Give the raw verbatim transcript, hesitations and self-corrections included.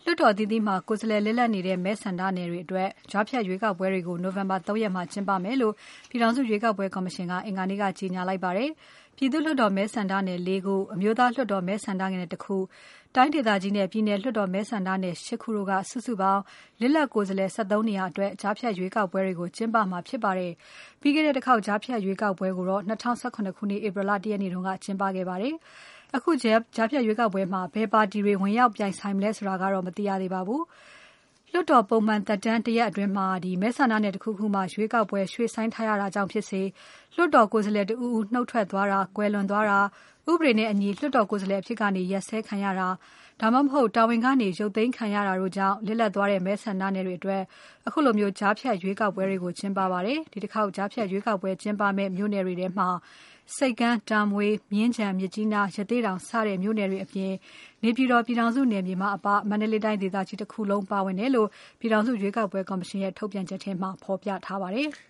လွှတ်တော်အသီးသီးမှာကိုယ်စားလှယ်လစ်လပ်နေတဲ့မဲဆန္ဒနယ်တွေအတွက်ကြားဖြတ်ရွေးကောက်ပွဲတွေကိုနိုဝင်ဘာ ၃ ရက်မှာကျင်းပမယ်လို့ပြည်ထောင်စုရွေးကောက်ပွဲကော်မရှင်ကအင်္ဂါနေ့ကကြေညာလိုက်ပါတယ်။ပြည်သူ့လွှတ်တော်မဲဆန္ဒနယ် ၄ ခု၊အမျိုးသားလွှတ်တော်မဲဆန္ဒနယ်တစ်ခု၊တိုင်းဒေသကြီးနဲ့ပြည်နယ်လွှတ်တော်မဲဆန္ဒနယ် ၈ ခုတို့ကစုစုပေါင်းလစ်လပ်ကိုယ်စားလှယ် ၁၃ နေရာအတွက်ကြားဖြတ်ရွေးကောက်ပွဲတွေကိုကျင်းပမှာဖြစ်ပါတယ်။ပြီးခဲ့တဲ့တစ်ခေါက်ကြားဖြတ်ရွေးကောက်ပွဲကိုတော့၂၀၁၇ ခုနှစ်ဧပြီလ ၁ ရက်နေ့ကကျင်းပခဲ့ပါတယ်။အခုကြားဖြတ်ရွေးကောက်ပွဲမှာဘယ်ပါတီတွေဝင်ရောက်ပြိုင်ဆိုင်မလဲဆိုတာကတော့မသိရသေးပါဘူး။လွှတ်တော်ပုံမှန်သက်တမ်းတရက်အတွင်းမှာမဲဆန္ဒနယ်တစ်ခုခုမှာရွေးကောက်ပွဲရွှေ့ဆိုင်းထားရတာကြောင့်ဖြစ်စေ၊လွှတ်တော်ကိုယ်စားလှယ်တဦးဦးနှုတ်ထွက်သွားတာ၊ကွယ်လွန်သွားတာ၊ဥပဒေနဲ့အညီလွှတ်တော်ကိုယ်စားလှယ်အဖြစ်ကနေရပ်စဲခံရတာ၊ဒါမှမဟုတ်တာဝန်ကနေရုပ်သိမ်းခံရတာတို့ကြောင့်လစ်လပ်သွားတဲ့မဲဆန္ဒနယ်တွေအတွက်အခုလိုမျိုးကြားဖြတ်ရွေးကောက်ပွဲတွေကိုကျင်းပပါတယ်။ဒီတစ်ခေါက်ကြားဖြတ်ရွေးကောက်ပွဲကျင်းပမယ့်မြို့နယ်တွေထဲမှာဆိပ်ကမ်း၊တာမွေ၊မြင်းခြံ၊မြစ်ကြီးနား၊ရသေ့တောင်စတဲ့မြို့နယ်တွေအပြင်နေပြည်တော်ပြည်ထောင်စုနယ်မြေမှာအပမန္တလေးတိုင်းဒေသကြီးတစ်ခုလုံးပါဝင်တယ်လို့ပြည်ထောင်စုရွေးကောက်ပွဲကော်မရှင်ရဲ့ထုတ်ပြန်ချက်ထဲမှာဖော်ပြထားပါတယ်။